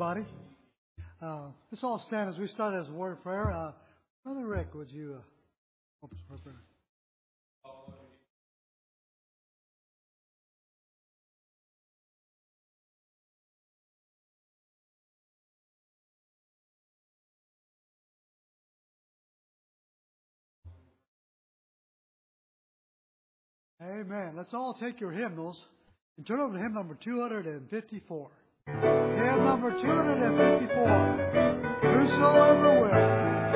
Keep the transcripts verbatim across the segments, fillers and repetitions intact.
everybody. Uh, let's all stand as we start as a word of prayer. Uh, Brother Rick, would you uh, open us for prayer? Amen. Let's all take your hymnals and turn over to hymn number two hundred fifty-four. Hymn number two hundred fifty-four. Whosoever will.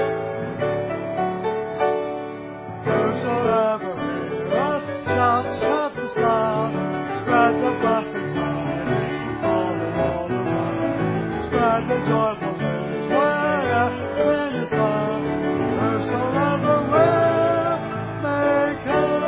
Whosoever will. Shout, shout the sound. Spread the blessed light. All the world around. Spread the joyful news. Wherever wind is loud. Whosoever will may come.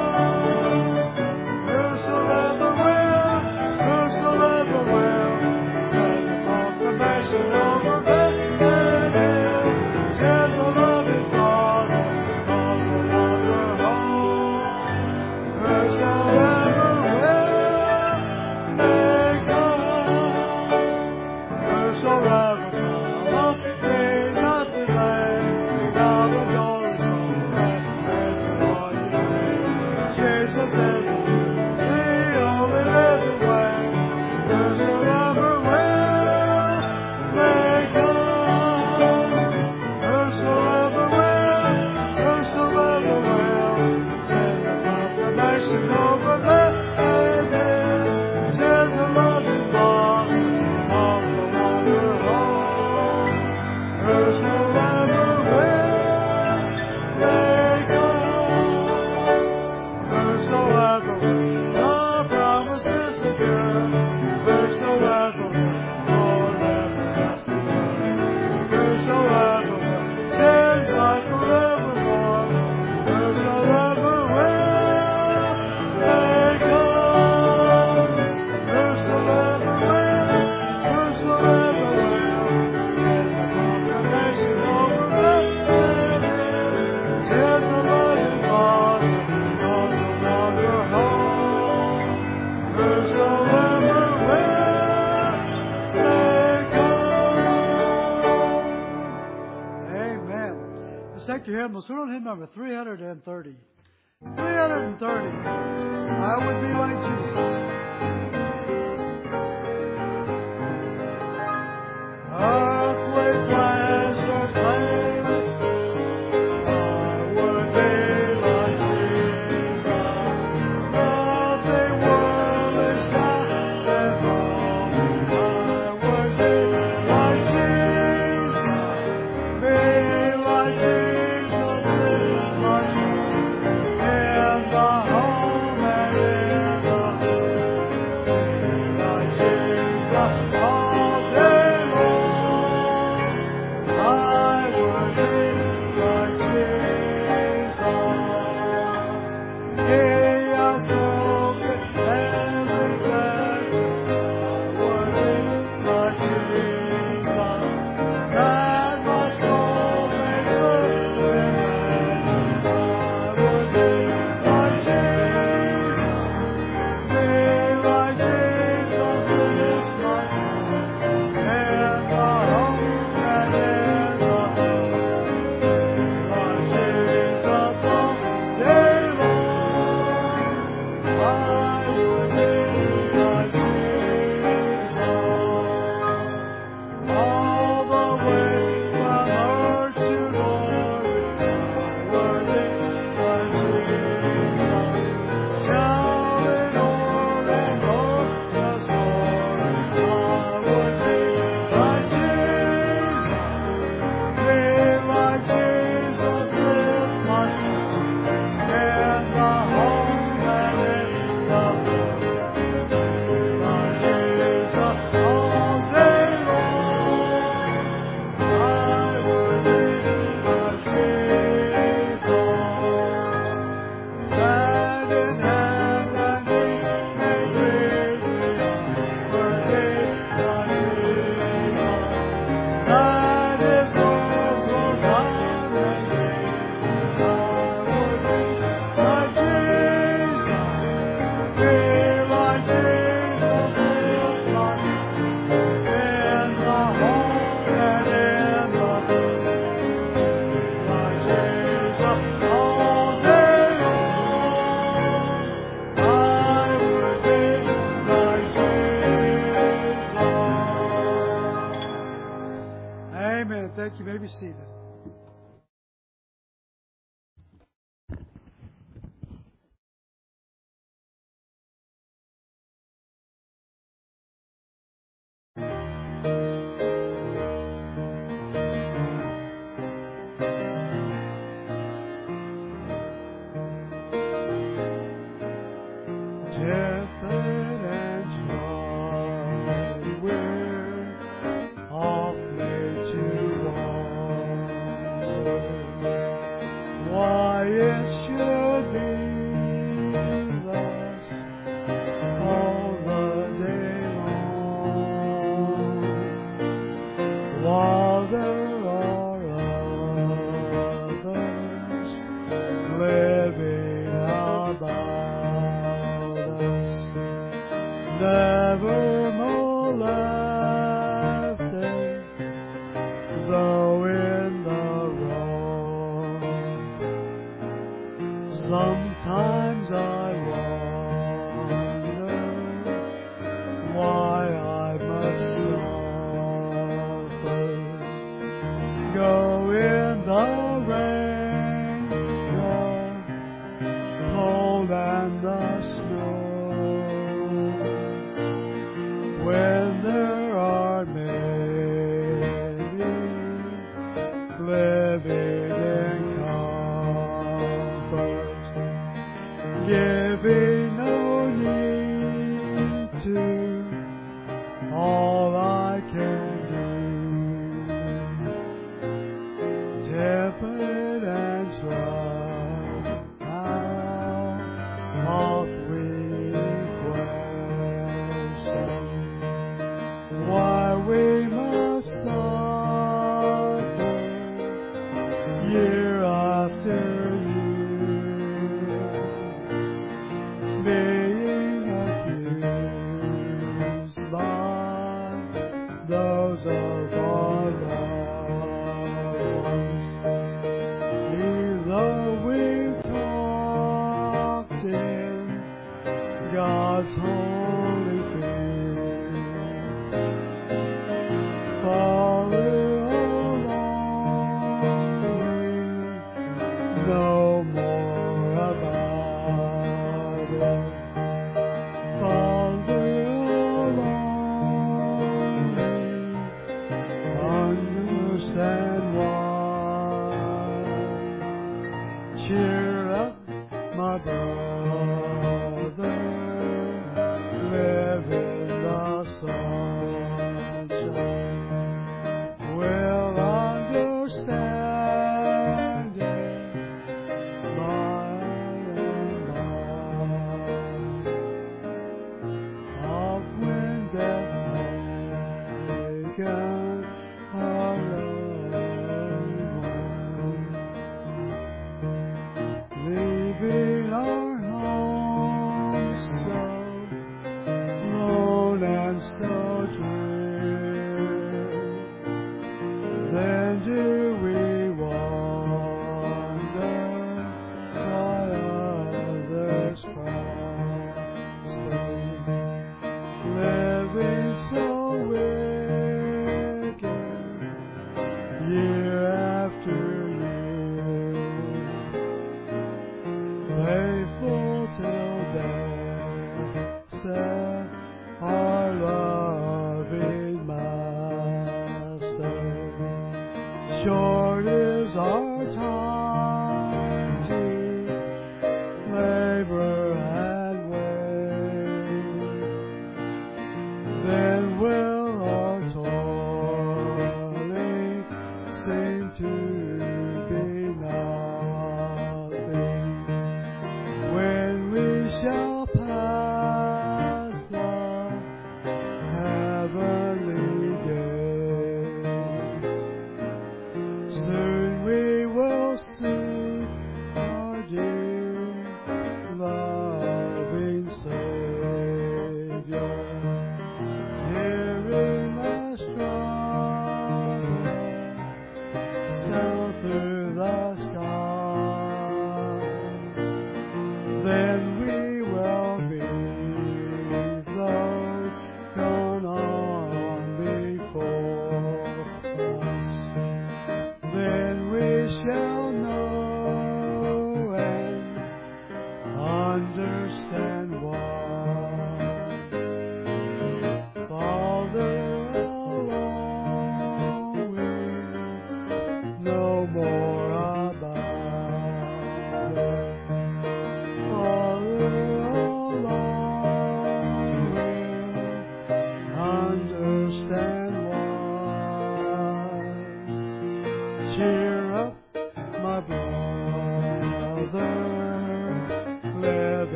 Whosoever will, whosoever will, send the proclamation over Bethlehem. Tis the loving Father, of the wander home. Whosoever will, may come. Whosoever come, may not delay. Now the door is open, enter on your way. Jesus is hymn. We're on hymn number three hundred thirty. three hundred thirty. I would be like Jesus. Earthly pleasure claim. I would be like Jesus. Nothing worldly stopping from. I would be like Jesus. Be like Jesus. In the home and in the be seated.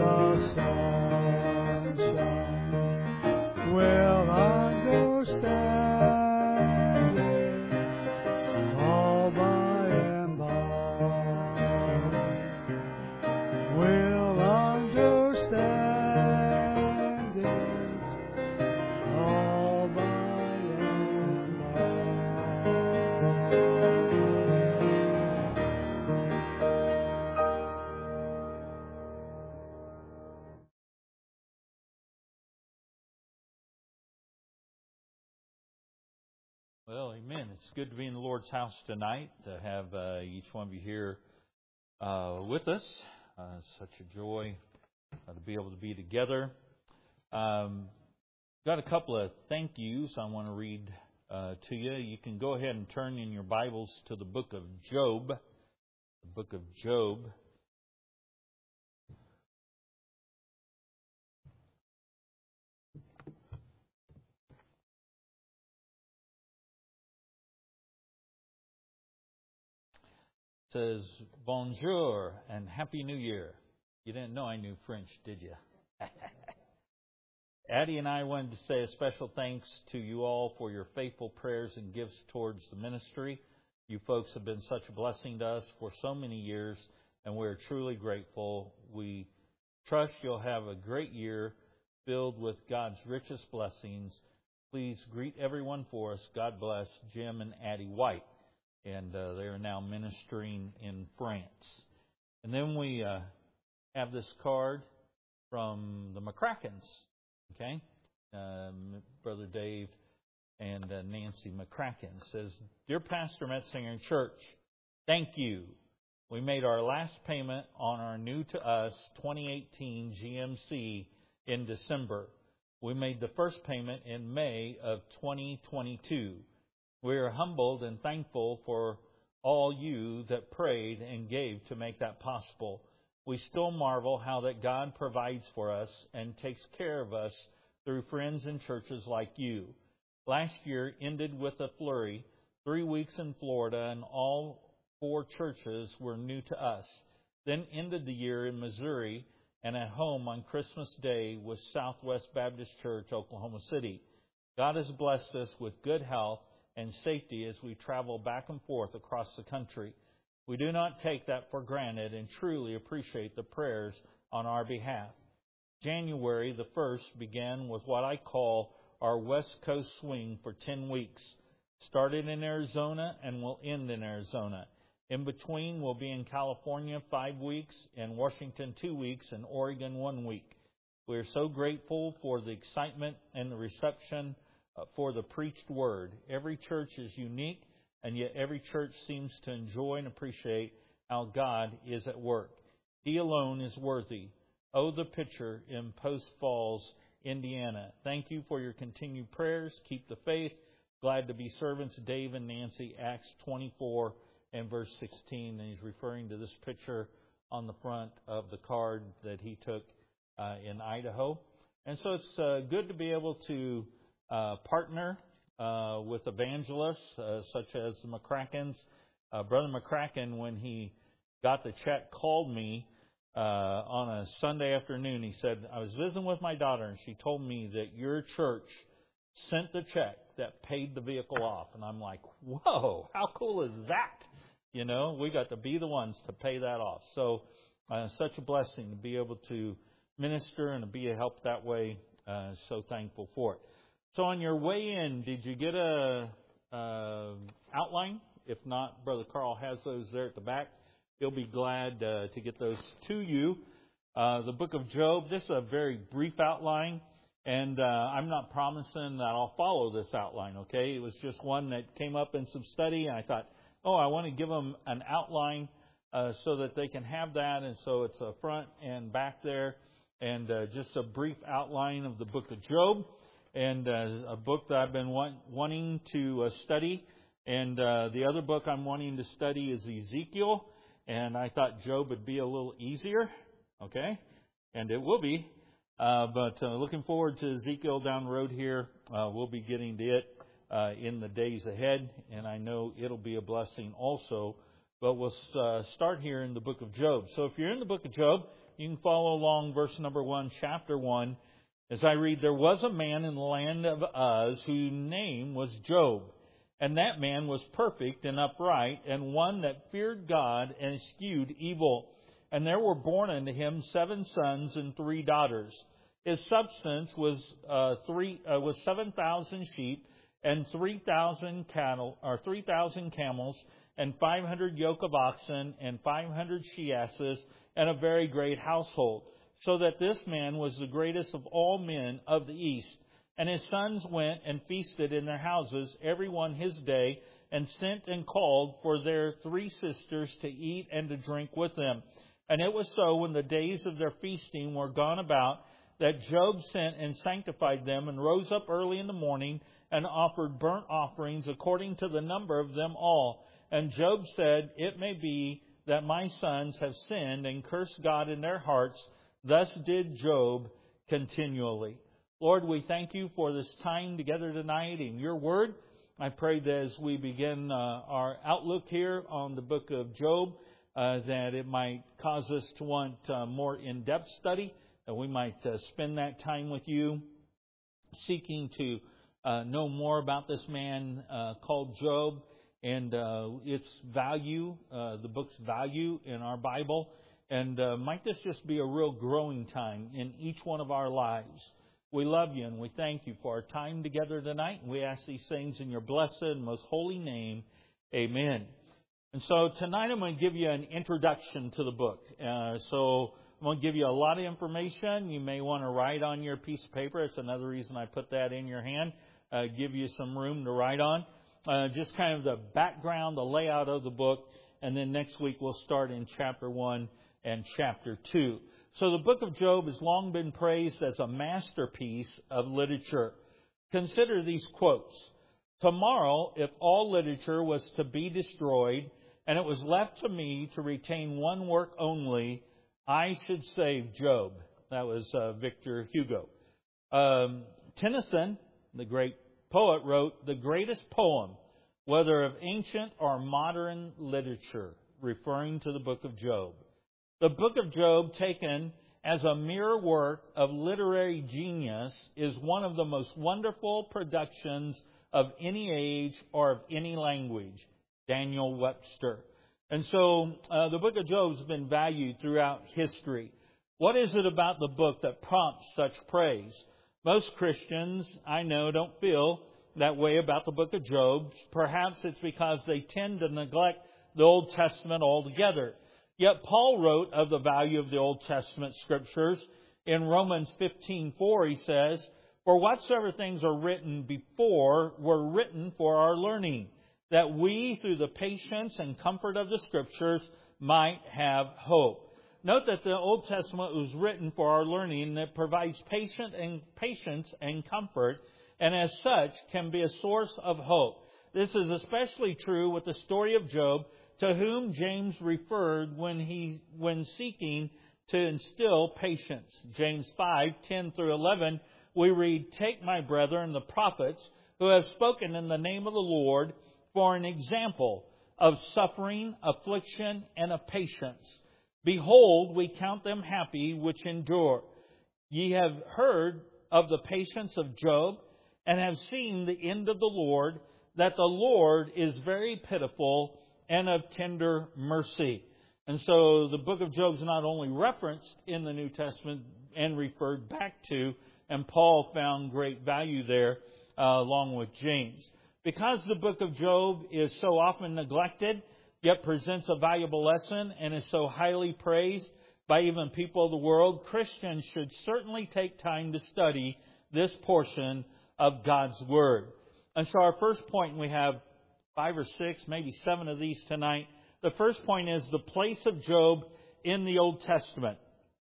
the sunshine will understand it all by and by. Will understand it all by and Well, amen. It's good to be in the Lord's house tonight, to have uh, each one of you here uh, with us. Uh, such a joy uh, to be able to be together. Um, got a couple of thank yous I want to read uh, to you. You can go ahead and turn in your Bibles to the book of Job. The book of Job. Says, bonjour and Happy New Year. You didn't know I knew French, did you? Addie and I wanted to say a special thanks to you all for your faithful prayers and gifts towards the ministry. You folks have been such a blessing to us for so many years, and we're truly grateful. We trust you'll have a great year filled with God's richest blessings. Please greet everyone for us. God bless Jim and Addie White. And uh, they are now ministering in France. And then we uh, have this card from the McCrackens, okay? Um, Brother Dave and uh, Nancy McCracken says, Dear Pastor Metzinger Church, thank you. We made our last payment on our new to us twenty eighteen G M C in December. We made the first payment in May of twenty twenty-two. We are humbled and thankful for all you that prayed and gave to make that possible. We still marvel how that God provides for us and takes care of us through friends and churches like you. Last year ended with a flurry, three weeks in Florida, and all four churches were new to us. Then ended the year in Missouri and at home on Christmas Day with Southwest Baptist Church, Oklahoma City. God has blessed us with good health and safety as we travel back and forth across the country. We do not take that for granted and truly appreciate the prayers on our behalf. January the first began with what I call our West Coast swing for ten weeks. Started in Arizona and will end in Arizona. In between, we'll be in California five weeks, in Washington two weeks, and Oregon one week. We are so grateful for the excitement and the reception Uh, for the preached word. Every church is unique, and yet every church seems to enjoy and appreciate how God is at work. He alone is worthy. Oh, the picture in Post Falls, Indiana. Thank you for your continued prayers. Keep the faith. Glad to be servants, Dave and Nancy, Acts twenty-four and verse sixteen. And he's referring to this picture on the front of the card that he took uh, in Idaho. And so it's uh, good to be able to Uh, partner uh, with evangelists uh, such as the McCrackens. Uh, Brother McCracken, when he got the check, called me uh, on a Sunday afternoon. He said, I was visiting with my daughter, and she told me that your church sent the check that paid the vehicle off. And I'm like, whoa, how cool is that? You know, we got to be the ones to pay that off. So uh, such a blessing to be able to minister and to be a help that way. Uh, so thankful for it. So on your way in, did you get a uh, outline? If not, Brother Carl has those there at the back. He'll be glad uh, to get those to you. Uh, the book of Job, this is a very brief outline, and uh, I'm not promising that I'll follow this outline, okay? It was just one that came up in some study, and I thought, oh, I want to give them an outline uh, so that they can have that, and so it's a front and back there, and uh, just a brief outline of the book of Job. And uh, a book that I've been want, wanting to uh, study. And uh, the other book I'm wanting to study is Ezekiel. And I thought Job would be a little easier. Okay? And it will be. Uh, but uh, looking forward to Ezekiel down the road here. Uh, we'll be getting to it uh, in the days ahead. And I know it'll be a blessing also. But we'll uh, start here in the book of Job. So if you're in the book of Job, You can follow along verse number one, chapter one. As I read, there was a man in the land of Uz whose name was Job. And that man was perfect and upright, and one that feared God and eschewed evil. And there were born unto him seven sons and three daughters. His substance was uh, three uh, was seven thousand sheep, and three thousand cattle, or three thousand camels, and five hundred yoke of oxen, and five hundred she asses, and a very great household. So that this man was the greatest of all men of the east. And his sons went and feasted in their houses, every one his day, and sent and called for their three sisters to eat and to drink with them. And it was so, when the days of their feasting were gone about, that Job sent and sanctified them, and rose up early in the morning, and offered burnt offerings according to the number of them all. And Job said, It may be that my sons have sinned and cursed God in their hearts. Thus did Job continually. Lord, we thank you for this time together tonight in your word. I pray that as we begin uh, our outlook here on the book of Job, uh, that it might cause us to want uh, more in-depth study, that we might uh, spend that time with you, seeking to uh, know more about this man uh, called Job and uh, its value, uh, the book's value in our Bible. And uh, might this just be a real growing time in each one of our lives. We love you and we thank you for our time together tonight. And we ask these things in your blessed and most holy name. Amen. And so tonight I'm going to give you an introduction to the book. Uh, so I'm going to give you a lot of information. You may want to write on your piece of paper. It's another reason I put that in your hand. Uh, give you some room to write on. Uh, just kind of the background, the layout of the book. And then next week we'll start in chapter one and chapter two. So the book of Job has long been praised as a masterpiece of literature. Consider these quotes. Tomorrow, if all literature was to be destroyed, and it was left to me to retain one work only, I should save Job. That was uh, Victor Hugo. Um, Tennyson, the great poet, wrote the greatest poem, whether of ancient or modern literature, referring to the book of Job. The book of Job, taken as a mere work of literary genius, is one of the most wonderful productions of any age or of any language. Daniel Webster. And so uh, the book of Job has been valued throughout history. What is it about the book that prompts such praise? Most Christians, I know, don't feel that way about the book of Job. Perhaps it's because they tend to neglect the Old Testament altogether. Yet Paul wrote of the value of the Old Testament Scriptures. In Romans fifteen four, he says, For whatsoever things are written before were written for our learning, that we, through the patience and comfort of the Scriptures, might have hope. Note that the Old Testament was written for our learning, and it provides patient and patience and comfort, and as such can be a source of hope. This is especially true with the story of Job, to whom James referred when he when seeking to instill patience. James five ten through eleven, we read, Take my brethren, the prophets, who have spoken in the name of the Lord, for an example of suffering, affliction, and of patience. Behold, we count them happy which endure. Ye have heard of the patience of Job, and have seen the end of the Lord, that the Lord is very pitiful and of tender mercy. And so the book of Job is not only referenced in the New Testament and referred back to, and Paul found great value there uh, along with James. Because the book of Job is so often neglected, yet presents a valuable lesson and is so highly praised by even people of the world, Christians should certainly take time to study this portion of God's Word. And so our first point, we have five or six, maybe seven of these tonight. The first point is the place of Job in the Old Testament.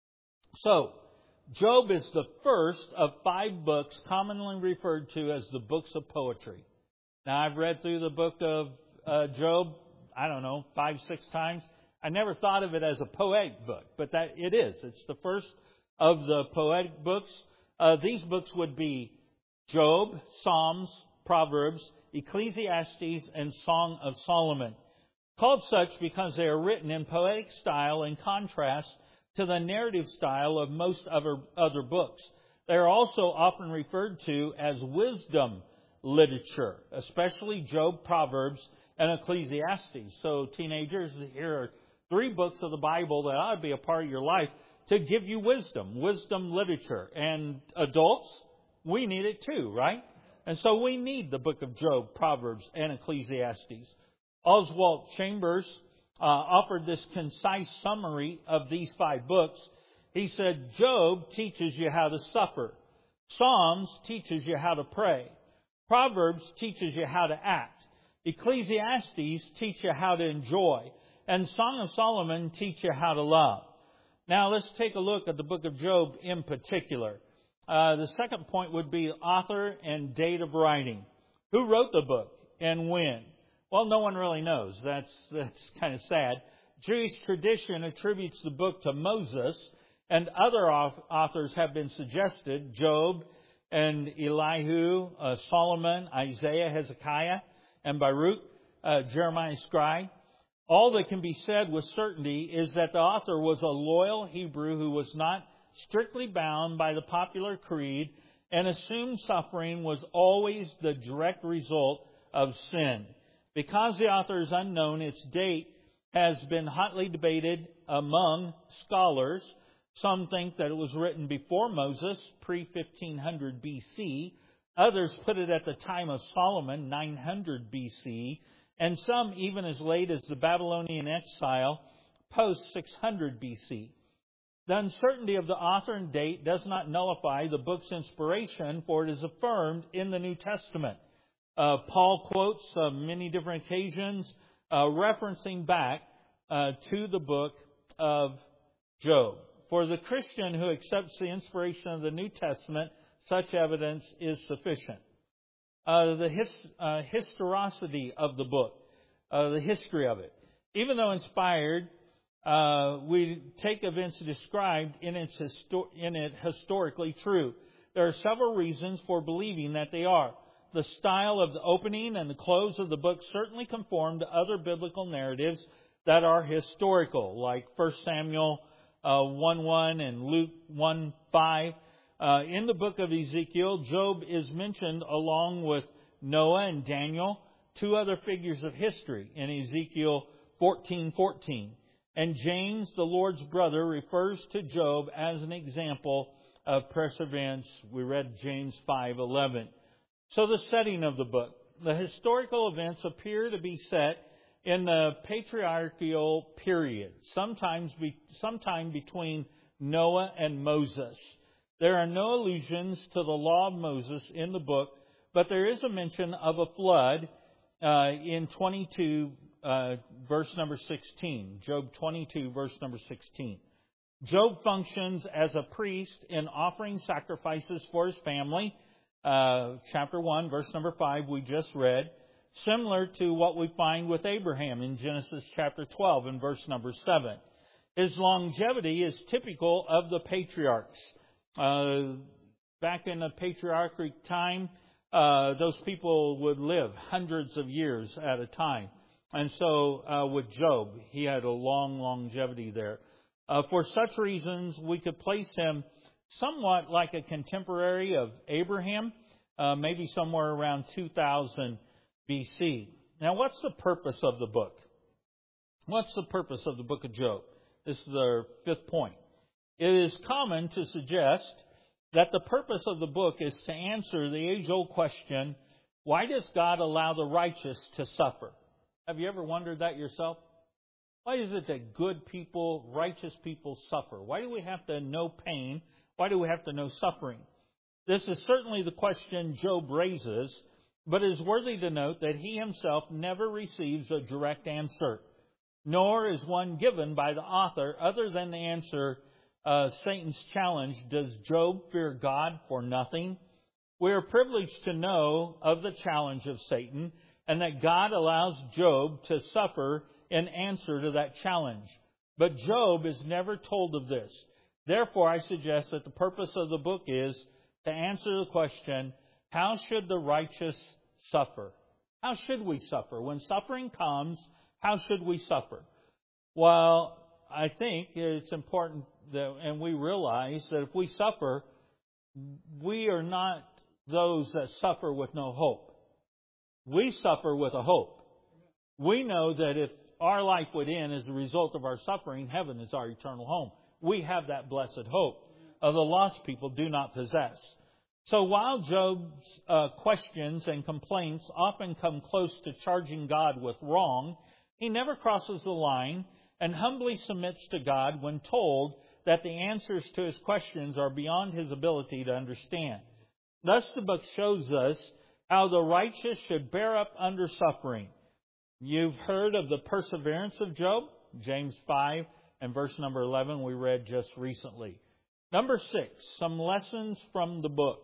So, Job is the first of five books commonly referred to as the books of poetry. Now, I've read through the book of uh, Job, I don't know, five, six times. I never thought of it as a poetic book, but that it is. It's the first of the poetic books. Uh, these books would be Job, Psalms, Proverbs, Ecclesiastes, and Song of Solomon. Called such because they are written in poetic style in contrast to the narrative style of most other, other books. They are also often referred to as wisdom literature, especially Job, Proverbs, and Ecclesiastes. So teenagers, here are three books of the Bible that ought to be a part of your life to give you wisdom, wisdom literature. And adults, we need it too, right? And so we need the book of Job, Proverbs, and Ecclesiastes. Oswald Chambers uh, offered this concise summary of these five books. He said, Job teaches you how to suffer. Psalms teaches you how to pray. Proverbs teaches you how to act. Ecclesiastes teach you how to enjoy. And Song of Solomon teach you how to love. Now let's take a look at the book of Job in particular. Uh, the second point would be author and date of writing. Who wrote the book and when? Well, no one really knows. That's, that's kind of sad. Jewish tradition attributes the book to Moses, and other authors have been suggested, Job and Elihu, uh, Solomon, Isaiah, Hezekiah, and Baruch, uh, Jeremiah scribe. All that can be said with certainty is that the author was a loyal Hebrew who was not strictly bound by the popular creed and assumed suffering was always the direct result of sin. Because the author is unknown, its date has been hotly debated among scholars. Some think that it was written before Moses, pre fifteen hundred B C. Others put it at the time of Solomon, nine hundred B C. And some even as late as the Babylonian exile, post six hundred B C. The uncertainty of the author and date does not nullify the book's inspiration, for it is affirmed in the New Testament. Uh, Paul quotes uh, many different occasions uh, referencing back uh, to the book of Job. For the Christian who accepts the inspiration of the New Testament, such evidence is sufficient. Uh, the his, uh, historicity of the book, uh, the history of it. Even though inspired, uh, we take events described in, its histo- in it historically true. There are several reasons for believing that they are. The style of the opening and the close of the book certainly conform to other biblical narratives that are historical, like First Samuel uh, one one and Luke one five. Uh, in the book of Ezekiel, Job is mentioned along with Noah and Daniel, two other figures of history in Ezekiel fourteen fourteen. And James, the Lord's brother, refers to Job as an example of perseverance. We read James five eleven. So the setting of the book. The historical events appear to be set in the patriarchal period, sometimes be, sometime between Noah and Moses. There are no allusions to the law of Moses in the book, but there is a mention of a flood uh, in twenty-two, uh, verse number sixteen. Job twenty-two, verse number sixteen. Job functions as a priest in offering sacrifices for his family. Uh, chapter one, verse number five, we just read. Similar to what we find with Abraham in Genesis chapter twelve and verse number seven. His longevity is typical of the patriarchs. Uh, back in the patriarchic time, uh, those people would live hundreds of years at a time. And so uh, with Job, he had a long longevity there. Uh, for such reasons, we could place him somewhat like a contemporary of Abraham, uh, maybe somewhere around two thousand B C. Now, what's the purpose of the book? What's the purpose of the book of Job? This is our fifth point. It is common to suggest that the purpose of the book is to answer the age-old question, why does God allow the righteous to suffer? Have you ever wondered that yourself? Why is it that good people, righteous people suffer? Why do we have to know pain? Why do we have to know suffering? This is certainly the question Job raises, but it is worthy to note that he himself never receives a direct answer, nor is one given by the author other than the answer uh, Satan's challenge, does Job fear God for nothing? We are privileged to know of the challenge of Satan and that God allows Job to suffer in answer to that challenge. But Job is never told of this. Therefore, I suggest that the purpose of the book is to answer the question, how should the righteous suffer? How should we suffer? When suffering comes, how should we suffer? Well, I think it's important that, and we realize that if we suffer, we are not those that suffer with no hope. We suffer with a hope. We know that if our life would end as a result of our suffering, heaven is our eternal home. We have that blessed hope of the lost people do not possess. So while Job's uh, questions and complaints often come close to charging God with wrong, he never crosses the line and humbly submits to God when told that the answers to his questions are beyond his ability to understand. Thus the book shows us how the righteous should bear up under suffering. You've heard of the perseverance of Job, James five and verse number eleven we read just recently. Number six, some lessons from the book.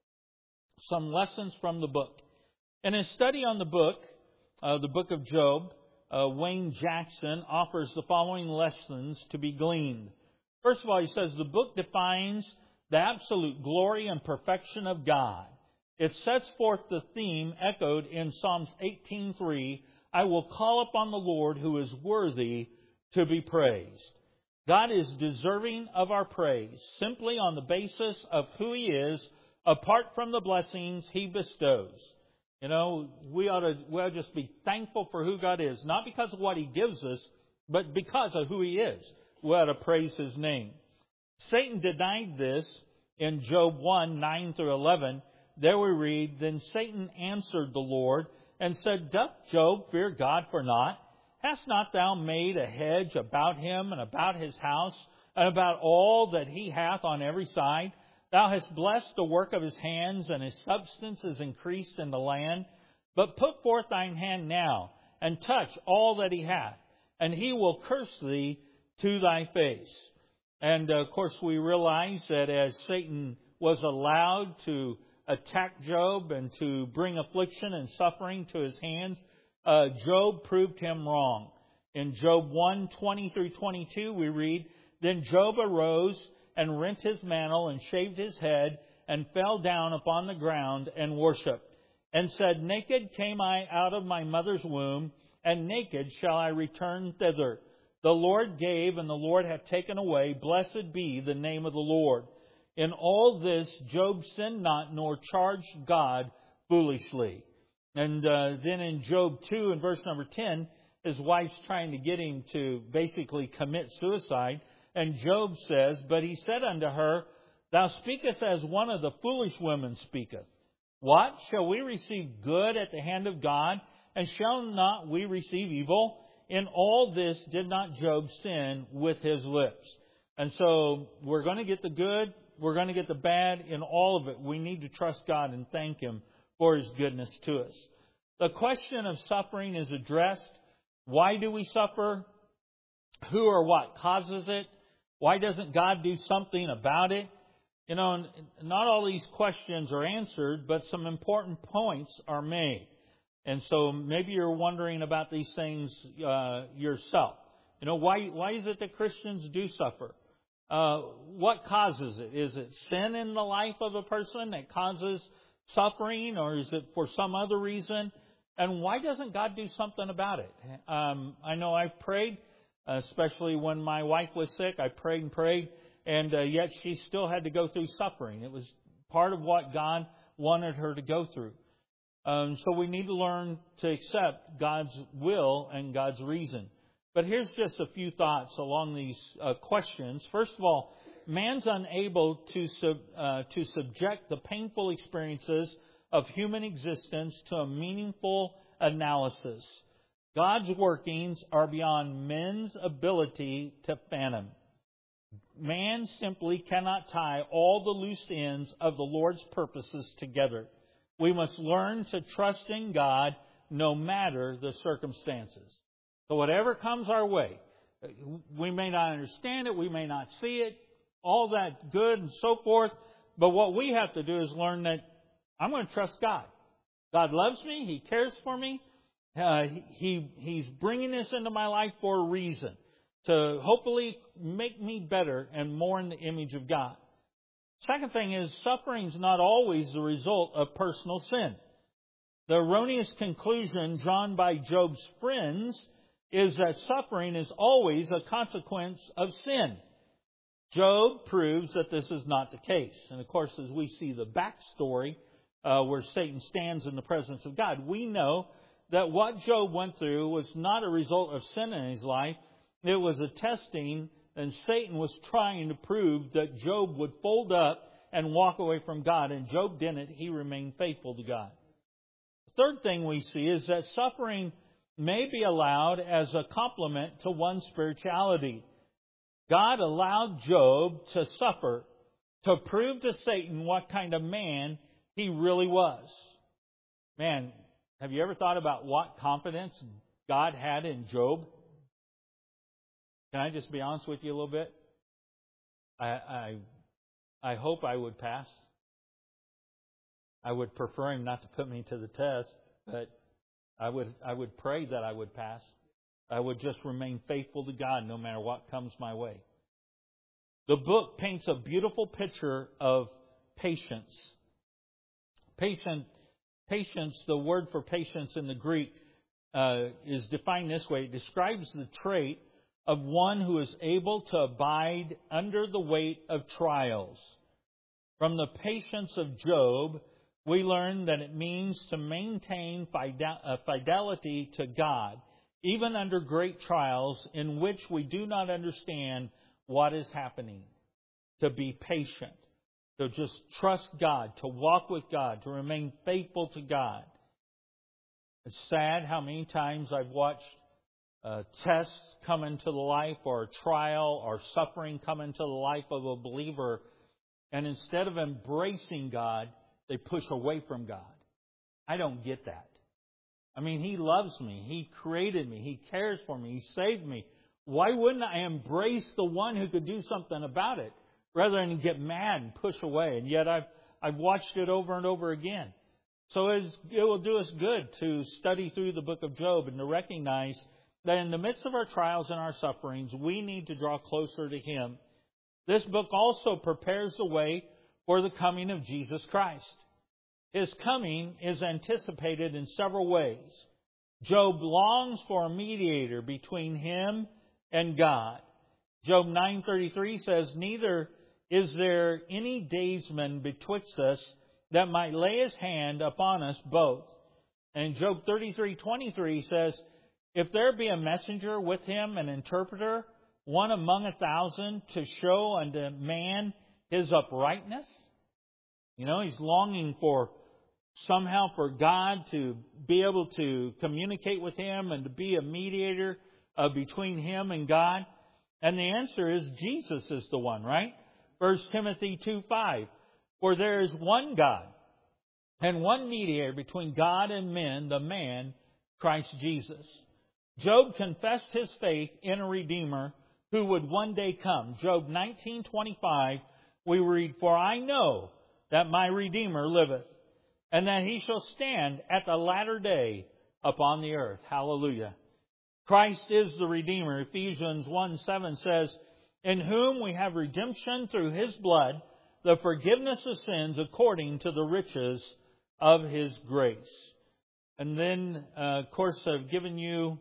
Some lessons from the book. In his study on the book, uh, the book of Job, uh, Wayne Jackson offers the following lessons to be gleaned. First of all, he says the book defines the absolute glory and perfection of God. It sets forth the theme echoed in Psalms eighteen three, I will call upon the Lord who is worthy to be praised. God is deserving of our praise simply on the basis of who He is, apart from the blessings He bestows. You know, we ought to we ought to just be thankful for who God is, not because of what He gives us, but because of who He is. We ought to praise His name. Satan denied this in Job one, nine through eleven. There we read, Then Satan answered the Lord and said, Doth Job fear God for naught? Hast not thou made a hedge about him and about his house and about all that he hath on every side? Thou hast blessed the work of his hands, and his substance is increased in the land. But put forth thine hand now, and touch all that he hath, and he will curse thee to thy face. And uh, of course we realize that as Satan was allowed to attack Job and to bring affliction and suffering to his hands, uh, Job proved him wrong. In Job one, twenty through twenty-two we read, Then Job arose and rent his mantle and shaved his head and fell down upon the ground and worshipped, and said, Naked came I out of my mother's womb, and naked shall I return thither. The Lord gave, and the Lord hath taken away. Blessed be the name of the Lord. In all this, Job sinned not, nor charged God foolishly. And uh, then in Job two, in verse number ten, his wife's trying to get him to basically commit suicide. And Job says, But he said unto her, Thou speakest as one of the foolish women speaketh. What? Shall we receive good at the hand of God? And shall not we receive evil? In all this did not Job sin with his lips. And so we're going to get the good. We're going to get the bad. In all of it, we need to trust God and thank Him for His goodness to us. The question of suffering is addressed. Why do we suffer? Who or what causes it? Why doesn't God do something about it? You know, not all these questions are answered, but some important points are made. And so maybe you're wondering about these things uh, yourself. You know, why why is it that Christians do suffer? Uh, what causes it? Is it sin in the life of a person that causes suffering, or is it for some other reason? And why doesn't God do something about it? Um, I know I've prayed, especially when my wife was sick. I prayed and prayed, and uh, yet she still had to go through suffering. It was part of what God wanted her to go through. Um, so we need to learn to accept God's will and God's reason. But here's just a few thoughts along these uh, questions. First of all, man's unable to sub, uh, to subject the painful experiences of human existence to a meaningful analysis. God's workings are beyond men's ability to fathom. Man simply cannot tie all the loose ends of the Lord's purposes together. We must learn to trust in God no matter the circumstances. So whatever comes our way, we may not understand it, we may not see it, all that good and so forth, but what we have to do is learn that I'm going to trust God. God loves me, He cares for me, uh, he He's bringing this into my life for a reason, to hopefully make me better and more in the image of God. Second thing is, suffering is not always the result of personal sin. The erroneous conclusion drawn by Job's friends is that suffering is always a consequence of sin. Job proves that this is not the case. And of course, as we see the backstory uh, where Satan stands in the presence of God, we know that what Job went through was not a result of sin in his life. It was a testing, and Satan was trying to prove that Job would fold up and walk away from God. And Job didn't. He remained faithful to God. The third thing we see is that suffering may be allowed as a complement to one's spirituality. God allowed Job to suffer to prove to Satan what kind of man he really was. Man, have you ever thought about what confidence God had in Job? Can I just be honest with you a little bit? I I, I hope I would pass. I would prefer him not to put me to the test, but I would I would pray that I would pass. I would just remain faithful to God no matter what comes my way. The book paints a beautiful picture of patience. Patient, patience, the word for patience in the Greek uh, is defined this way. It describes the trait of one who is able to abide under the weight of trials. From the patience of Job, we learn that it means to maintain fidelity to God, even under great trials in which we do not understand what is happening. To be patient, to just trust God, to walk with God, to remain faithful to God. It's sad how many times I've watched uh, tests come into the life, or a trial or suffering come into the life of a believer, and instead of embracing God, they push away from God. I don't get that. I mean, He loves me. He created me. He cares for me. He saved me. Why wouldn't I embrace the one who could do something about it rather than get mad and push away? And yet I've, I've watched it over and over again. So it will do us good to study through the book of Job and to recognize that in the midst of our trials and our sufferings, we need to draw closer to Him. This book also prepares the way for the coming of Jesus Christ. His coming is anticipated in several ways. Job longs for a mediator between him and God. Job nine thirty-three says, "Neither is there any daysman betwixt us that might lay his hand upon us both." And Job thirty-three twenty-three says, "If there be a messenger with him, an interpreter, one among a thousand, to show unto man his uprightness." You know, he's longing for somehow for God to be able to communicate with him and to be a mediator uh, between him and God. And the answer is Jesus is the one, right? First Timothy two five. "For there is one God and one mediator between God and men, the man, Christ Jesus." Job confessed his faith in a Redeemer who would one day come. Job nineteen twenty-five, we read, "For I know that my Redeemer liveth, and that he shall stand at the latter day upon the earth." Hallelujah. Christ is the Redeemer. Ephesians one seven says, "In whom we have redemption through His blood, the forgiveness of sins according to the riches of His grace." And then, uh, of course, I've given you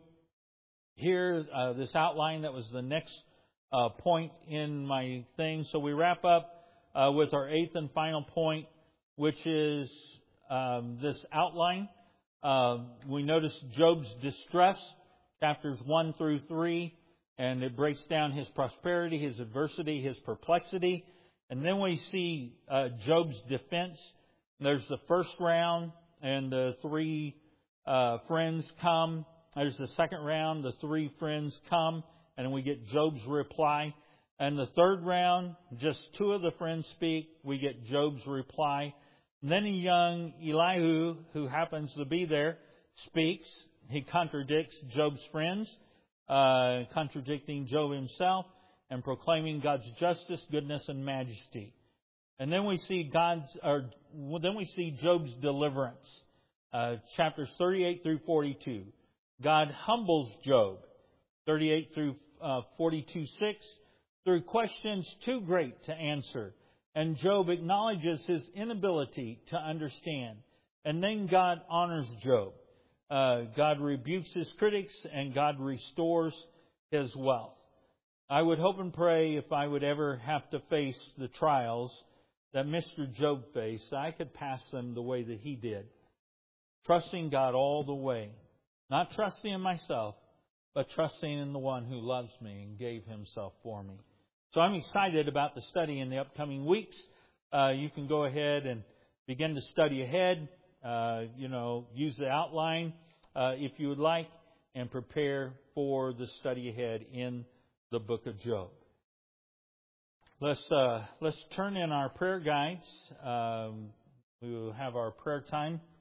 here uh, this outline. That was the next uh, point in my thing. So we wrap up uh, with our eighth and final point, which is um, this outline. Uh, we notice Job's distress, chapters one through three, and it breaks down his prosperity, his adversity, his perplexity. And then we see uh, Job's defense. There's the first round, and the three uh, friends come. There's the second round, the three friends come, and we get Job's reply. And the third round, just two of the friends speak. We get Job's reply. And then a young Elihu, who happens to be there, speaks. He contradicts Job's friends, uh, contradicting Job himself, and proclaiming God's justice, goodness, and majesty. And then we see God's, or then we see Job's deliverance, uh, chapters thirty-eight through forty-two. God humbles Job, thirty-eight through uh, forty-two six, through questions too great to answer. And Job acknowledges his inability to understand. And then God honors Job. Uh, God rebukes his critics, and God restores his wealth. I would hope and pray if I would ever have to face the trials that Mister Job faced, I could pass them the way that he did. Trusting God all the way. Not trusting in myself, but trusting in the one who loves me and gave himself for me. So I'm excited about the study in the upcoming weeks. Uh, you can go ahead and begin to study ahead. Uh, you know, use the outline uh, if you would like, and prepare for the study ahead in the book of Job. Let's uh, let's turn in our prayer guides. Um, we will have our prayer time